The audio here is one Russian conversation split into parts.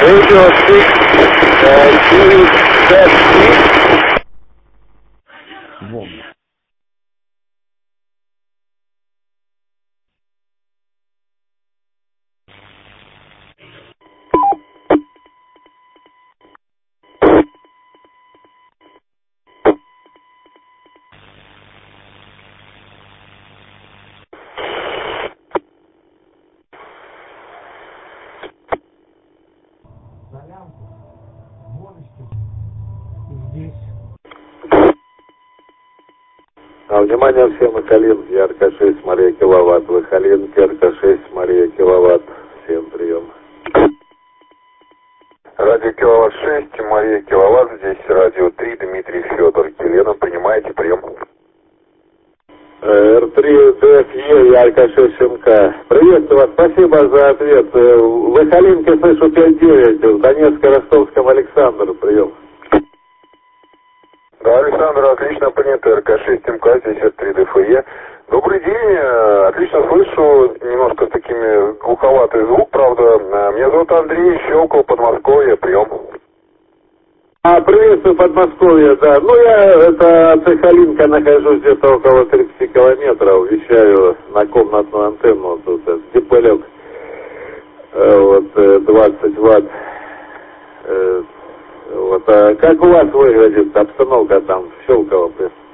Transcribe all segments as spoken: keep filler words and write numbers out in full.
Radio шесть девять пять три. Волны. А, внимание всем, Эхолин, Ярко шесть, Мария киловатт, Эхолин, Ярко шесть, Мария киловатт, всем прием. Радио киловатт шесть, Мария киловатт, здесь радио три, Дмитрий Федор. Елена, принимаете прием? эр три дэ эф е, Ярко шесть, МК. Приветствую вас, спасибо за ответ. В Эхолинке слышу пять девять, в Донецко-Ростовском Александр, прием. Да, Александр, отлично принято, эр ка шесть МК, здесь эр три дэ эф е. Добрый день, отлично слышу, немножко с такими глуховатый звук, правда. Меня зовут Андрей, Щелково, Подмосковье, прием. А, приветствую, Подмосковье, да. Ну, я, это от Эхолинка нахожусь где-то около тридцати километров, вещаю на комнатную антенну, тут это, диполек, вот, двадцать ватт. Вот, а как у вас выглядит обстановка там в Щелково?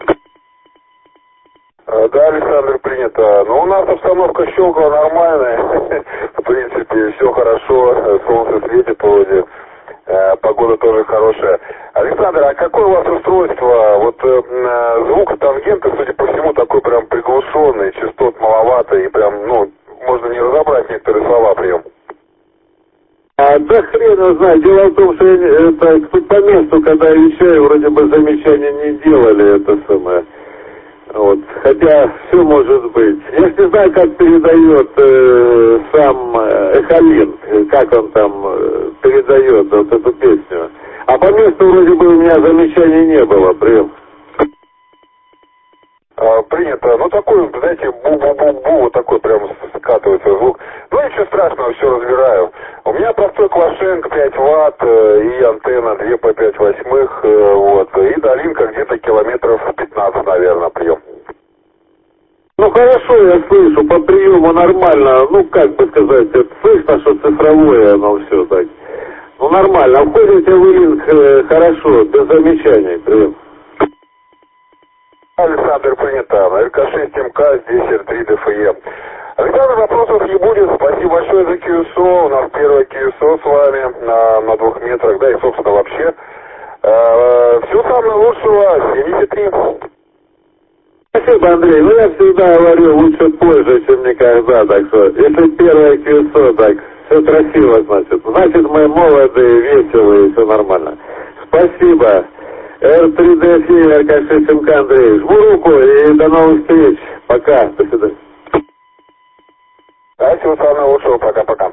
Да, Александр, принято. Ну, у нас обстановка Щелково нормальная. В принципе, все хорошо, солнце светит вроде, погода тоже хорошая. Александр, а какое у вас устройство? Вот э, звук тангента, судя по всему, такой прям приглушенный, частот маловато, и прям, ну, можно не разобрать некоторые слова, прием. А, да хрен его знает. Дело в том, что я, это, тут по месту, когда я вещаю, вроде бы замечания не делали, это самое. Вот. Хотя все может быть. Я ж не знаю, как передает э, сам Эхолин, как он там э, передает вот эту песню. А по месту вроде бы у меня замечаний не было, прием. А, принято. Ну, такой, знаете, бу-бу-бу-бу, вот такой прям скатывается звук. Ну, ничего страшного, все разбираю. У меня простой Квашенко пять ватт и антенна два по пять восьмых, вот, и долинка где-то километров пятнадцать, наверное, прием. Ну, хорошо, я слышу, по приему нормально, ну, как бы сказать, это слышно, что цифровое оно все так. Ну, нормально, входите в линк э, хорошо, без замечаний, прием. Александр, принято. эр ка шесть МК, здесь эр три дэ эф е. Александр, вопросов не будет. Спасибо большое за кью эс о. У нас первое кью эс о с вами на, на двух метрах, да и, собственно, вообще. Э, всего самого лучшего. семьдесят три. Спасибо, Андрей. Ну, я всегда говорю, лучше позже, чем никогда. Так что, если первое кью эс о, так все красиво, значит. Значит, мы молодые, веселые, все нормально. Спасибо. эр три дэ эф е, эр ка шесть МК, Андрей. Жму руку и до новых встреч. Пока. До свидания. Да, всего самого лучшего. Пока-пока.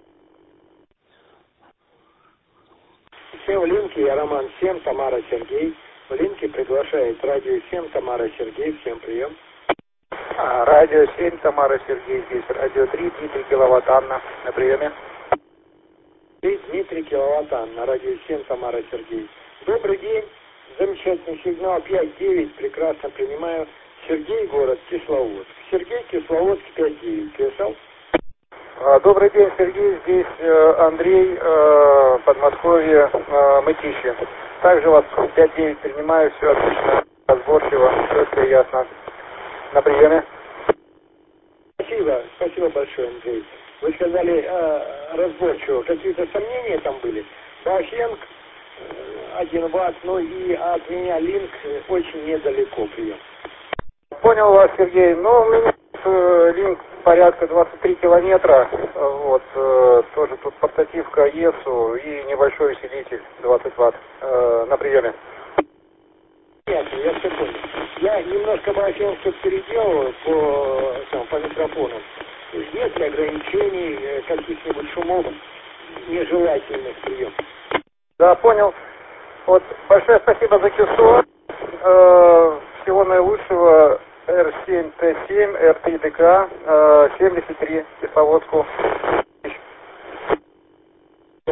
Всем в линке, я Роман семь, Тамара Сергей. В линке приглашает радио семь, Тамара Сергей. Всем прием. А, радио семь, Тамара Сергей. Здесь радио три, Дмитрий Киловатт, Анна. На приеме. Здесь Дмитрий Киловатт, Анна. Радио семь, Тамара Сергей. Добрый день. Замечательный сигнал пять девять. Прекрасно принимаю. Сергей, город Кисловодск. Сергей, Кисловодск, пять девять. Писал? А, добрый день, Сергей. Здесь э, Андрей, э, Подмосковье, э, Мытищи. Также вас пять девять принимаю. Все отлично, разборчиво, четко и ясно. На приеме. Спасибо. Спасибо большое, Андрей. Вы сказали э, разборчиво. Какие-то сомнения там были? Бахенк, один ватт, ну и от меня линк очень недалеко, прием. Понял вас, Сергей. Ну, у меня э, линк порядка двадцать три километра. Вот, э, тоже тут портативка ЕСУ и небольшой усилитель двадцать ватт э, на приеме. Ясно, я все понял. Я немножко Бахенк тут переделал по, там, по микрофону. Есть ли ограничений, каких-нибудь шумов нежелательных прием? Да, понял. Вот, большое спасибо за кью эс о. Э, всего наилучшего. эр семь тэ семь, эр три дэ ка, э, семьдесят три, Кисловодску. Большое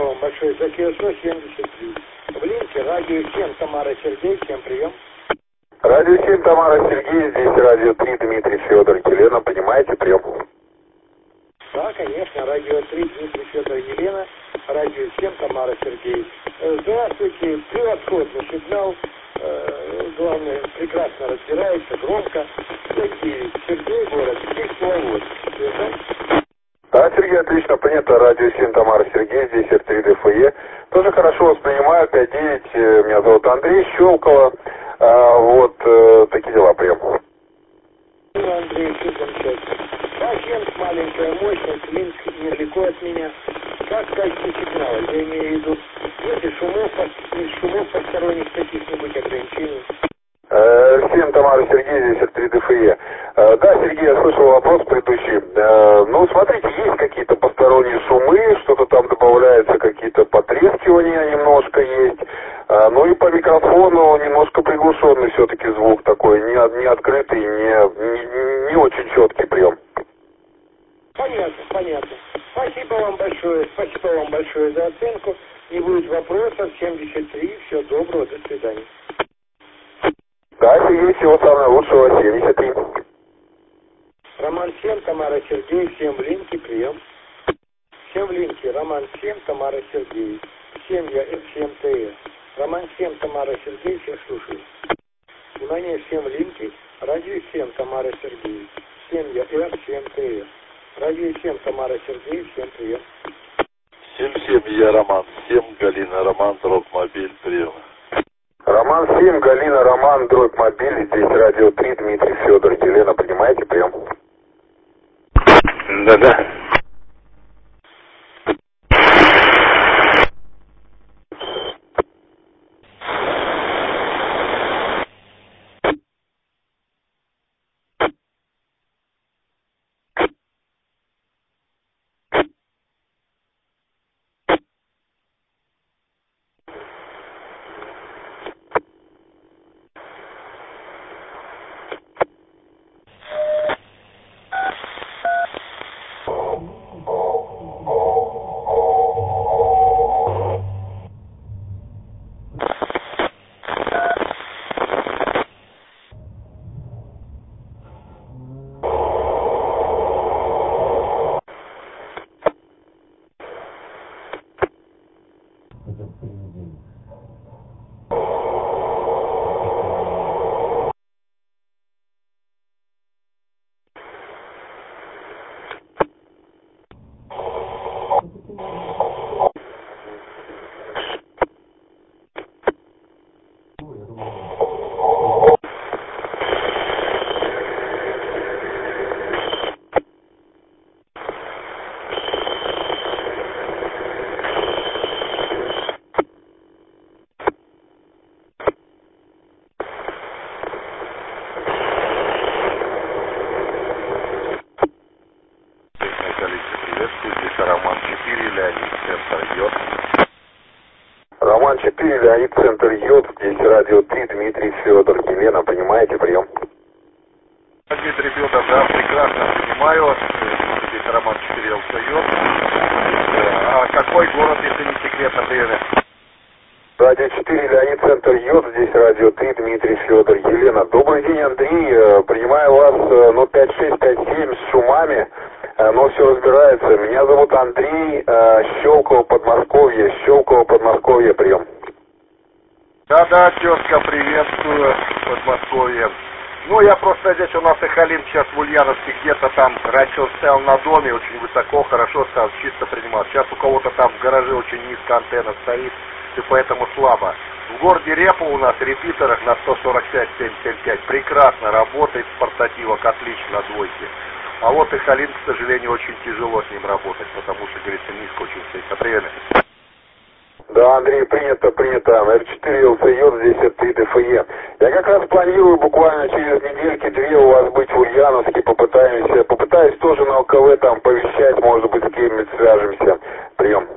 большое за КСО семьдесят три. В линке радио семь Тамара Сергей, всем прием. Радио семь Тамара Сергей, здесь радио три Дмитрий Федор Елена, понимаете, прием? Да, конечно, радио три Дмитрий Федор Елена, радио семь Тамара Сергей. Здравствуйте, превосходный сигнал, э, главное, прекрасно разбирается, громко. девять, Сергей, город, здесь Киловод. Да, Сергей, отлично принято. Радио семь Тамара Сергей, здесь эр три дэ эф е. Тоже хорошо воспринимаю. пять девять, меня зовут Андрей Щелково. А, вот э, такие дела, прием. Андрей, все замечательно. Пациент, маленькая мощность, линк недалеко от меня. Как качество сигнала? Я имею в виду, нет и шумов, нет шумов посторонних, каких-нибудь ограничений. Всем Тамара Сергей, здесь эр три дэ эф е. Да, Сергей, я слышал вопрос предыдущий. Ну, смотрите, есть какие-то посторонние шумы, что-то там добавляется, какие-то потрескивания немножко есть. Ну и по микрофону немножко приглушенный все-таки звук такой, не, не открытый, не, не, не очень четкий прием. Понятно, понятно. Спасибо вам большое, спасибо вам большое за оценку. Не будет вопросов. семьдесят три, всего доброго, до свидания. Да, Сергей, всего самого лучшего, семьдесят три. Роман семь, Тамара Сергей, всем в линке, прием. Всем в линке, Роман семь, Тамара Сергей, семья эф семь тэ эс. Роман семь, Тамара Сергей, всех слушаю. Внимание, всем в линке, радио семь, Тамара Сергей, семья эф семь тэ эс. Радио семь, Тамара Сергей, всем прием. семь семь, я Роман, семь, Галина, Роман, дробь, мобиль, прием. Роман семь, Галина, Роман, дробь, мобиль, здесь радио три, Дмитрий Федор Елена, понимаете, прием? Да-да. Роман четыре, Леонид, центр Йод, здесь радио три, Дмитрий Федор Елена, понимаете, прием? Дмитрий Федор, да, прекрасно понимаю, здесь Роман четыре, эл си Йод. А какой город, если не секрет, например? Радио четыре, Леонид, центр Йод, здесь радио три, Дмитрий Федор Елена. Добрый день, Андрей, принимаю вас, ну, пять шесть пять семь с шумами, но все разбирается. Меня зовут Андрей, Щелково, Подмосковье, Щелково, Подмосковье, прием. Да-да, тезка, приветствую, Подмосковье. Ну, я просто здесь у нас Эхолин сейчас в Ульяновске где-то там, раньше он стоял на доме, очень высоко, хорошо стал, чисто принимал. Сейчас у кого-то там в гараже очень низко антенна стоит, и поэтому слабо. В городе Репу у нас репитерах на сто сорок пять семь семь пять прекрасно работает, с портативок отлично на двойке. А вот Эхолин, к сожалению, очень тяжело с ним работать, потому что, говорится, низко очень стоит. Апрель. Да, Андрей, принято, принято. эф четыре эл си Йод, здесь эр три дэ эф е. Я как раз планирую буквально через недельки-две у вас быть в Ульяновске, попытаемся, попытаюсь тоже на ОКВ там повещать, может быть, с кем-нибудь свяжемся. Прием.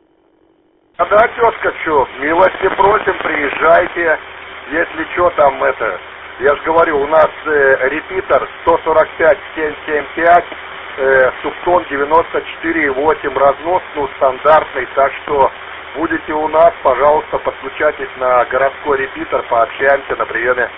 А да, тезка, что, милости просим, приезжайте, если что там это, я же говорю, у нас э, репитер сто сорок пять семь семь пять, э, субтон девяносто четыре и восемь, разнос, ну, стандартный, так что будете у нас, пожалуйста, подключайтесь на городской репитер, пообщаемся на приеме.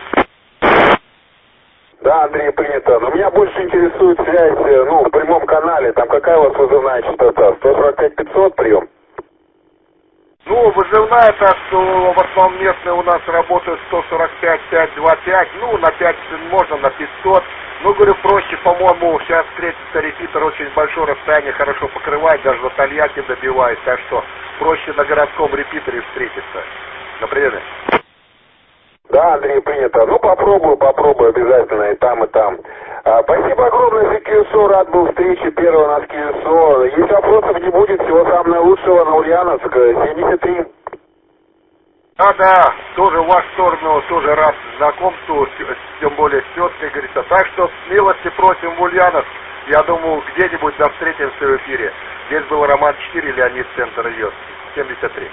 Да, Андрей, принято. Но меня больше интересует связь, ну, в прямом канале. Там какая у вас вызывная частота? сто сорок пять пятьсот прием? Ну, вызывная, так что в основном местные у нас работают сто сорок пять пять два пять, ну, на пять можно, на пятьсот. Ну, говорю, проще, по-моему, сейчас встретиться репитер очень большое расстояние хорошо покрывает, даже на Тольятти добивает, так что проще на городском репитере встретиться. На приеме. Да, Андрей, принято. Ну, попробую, попробую обязательно и там, и там. А, спасибо огромное за кью эс о, рад был встрече первого на кью эс о. Если вопросов не будет, всего самого наилучшего на Ульяновск, семьдесят три. Да, да, тоже в вашу сторону, тоже рад знакомству, тем более с теткой, говорится. Так что смелости просим в Ульяновск. Я думаю, где-нибудь да встретимся в эфире. Здесь был Роман четыре, Леонид, центр идет, семьдесят три.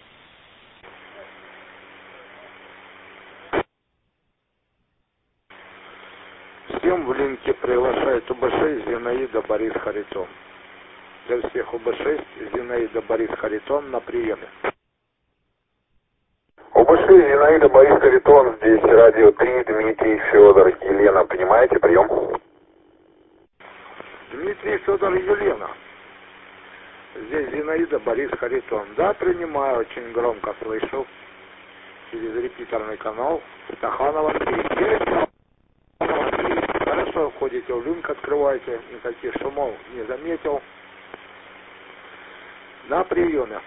Всем в линке приглашает У Бэ шесть Зинаида Борис Харитон. Для всех У Бэ шесть Зинаида Борис Харитон на приеме. У Бэ шесть Зинаида Борис Харитон, здесь радио три, Дмитрий, Федор, Елена, понимаете, прием? Дмитрий, Федор, Елена. Здесь Зинаида Борис Харитон. Да, принимаю, очень громко слышу. Через репитерный канал Стаханов Андрей. Хорошо, входите в линк, открывайте, никаких шумов не заметил. На приеме.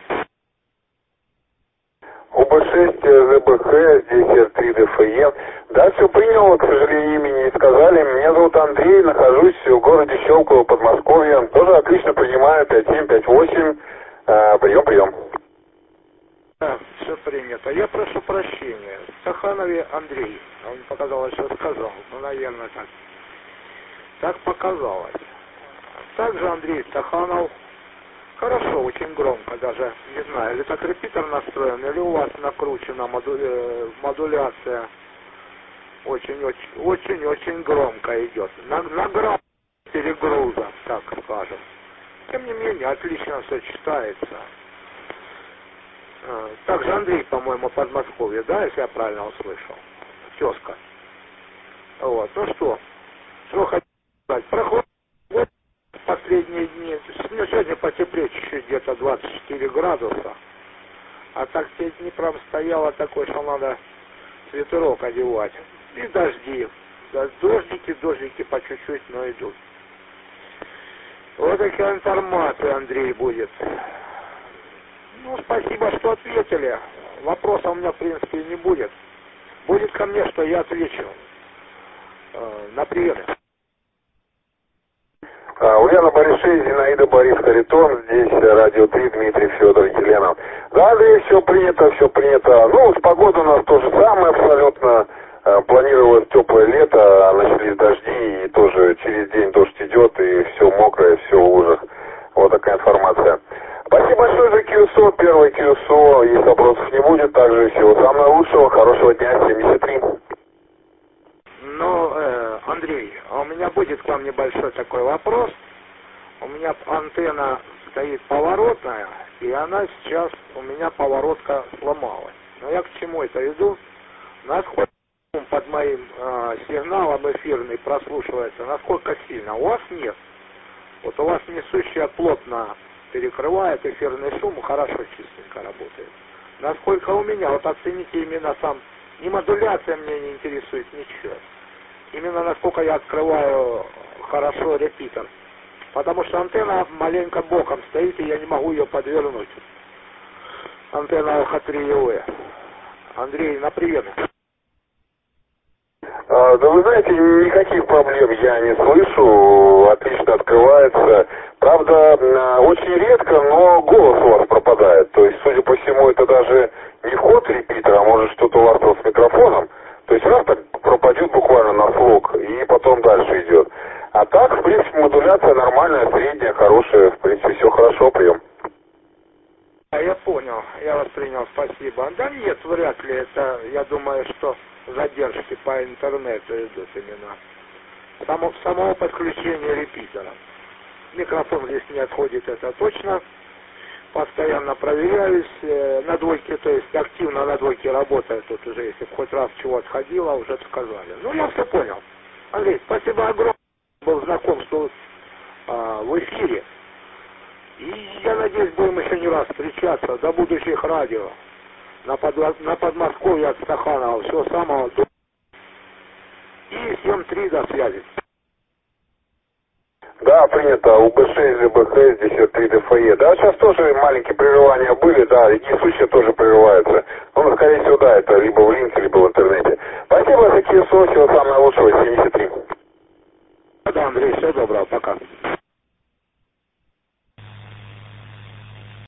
У Бэ шесть Зэ Бэ Х, здесь Эр три Дэ Эф Е. Да, все принял, к сожалению, имени не сказали. Меня зовут Андрей, нахожусь в городе Щелково, Подмосковье. Тоже отлично принимаю, пять семь пять восемь. А, прием, прием. Да, все принято. Я прошу прощения. Стаханове Андрей. Он показалось, что сказал. Ну, наверное, так. Так показалось. Также Андрей Стаханов. Хорошо, очень громко даже. Не знаю, или так репитер настроен, или у вас накручена моду... э, модуляция. Очень-очень, очень-очень громко идет. На, на грамм перегруза, так скажем. Тем не менее, отлично все читается. Также Андрей, по-моему, Подмосковье, да, если я правильно услышал? Тезка. Вот, ну что, что хочу сказать. Проходит последние дни. Ну, сегодня потеплее чуть-чуть, где-то двадцать четыре градуса. А так все дни прям стояло такое, что надо свитерок одевать. И дожди. Да, дождики, дождики по чуть-чуть, но идут. Вот такая информация, Андрей, будет. Ну, спасибо, что ответили. Вопросов у меня, в принципе, не будет. Будет ко мне, что я отвечу. Э, на приеме. Ульяна Борис шесть, Зинаида Борис Харитон, здесь радио три, Дмитрий, Федор, Елена. Да, Андрей, все принято, все принято. Ну, с погодой у нас то же самое абсолютно. Планировалось теплое лето, а начались дожди, и тоже через день дождь идет, и все мокрое, все в лужах. Вот такая информация. Спасибо большое за кью эс о, первый кью эс о. Если вопросов не будет, также всего самого лучшего, хорошего дня, семьдесят три. Ну, э, Андрей, у меня будет к вам небольшой такой вопрос. У меня антенна стоит поворотная, и она сейчас, у меня поворотка сломалась. Но я к чему это иду? Насколько под моим э, сигналом эфирный прослушивается, насколько сильно? У вас нет. Вот у вас несущая плотно перекрывает эфирный шум, хорошо чистенько работает. Насколько у меня, вот оцените именно сам, ни модуляция меня не интересует, ничего. Именно насколько я открываю хорошо репитер. Потому что антенна маленько боком стоит, и я не могу ее подвернуть. Антенна Х три Ю Э. Андрей, на приеме. А, да вы знаете, никаких проблем я не слышу, отлично открывается. Правда, очень редко, но голос у вас пропадает. То есть, судя по всему, это даже не вход репитера, а может что-то у вас там с микрофоном. То есть раз так пропадет буквально на слог, и потом дальше идет. А так, в принципе, модуляция нормальная, средняя, хорошая, в принципе, все хорошо, прием. А я понял, я вас принял, спасибо. Да нет, вряд ли это, я думаю, что задержки по интернету идут именно. Само, само подключение репитера. Микрофон здесь не отходит, это точно. постоянно проверяюсь, э, на двойке, то есть активно на двойке работаю, тут уже, если хоть раз чего отходило, уже сказали. Ну, я все понял. Андрей, спасибо огромное, был знакомство а, в эфире. И я надеюсь, будем еще не раз встречаться до будущих радио. На, под, на Подмосковье от Стаханова. Всего самого доброго. И семь три до связи. Да, принято. УБ шесть, ЖБХ, шестьдесят три ДФЕ. Да, сейчас тоже маленькие прерывания были, да, и случаи тоже прерываются. Ну, скорее всего, да, это либо в линке, либо в интернете. Спасибо за Киесо, всего самого лучшего, семьдесят три. Да, Андрей, всего доброго, пока.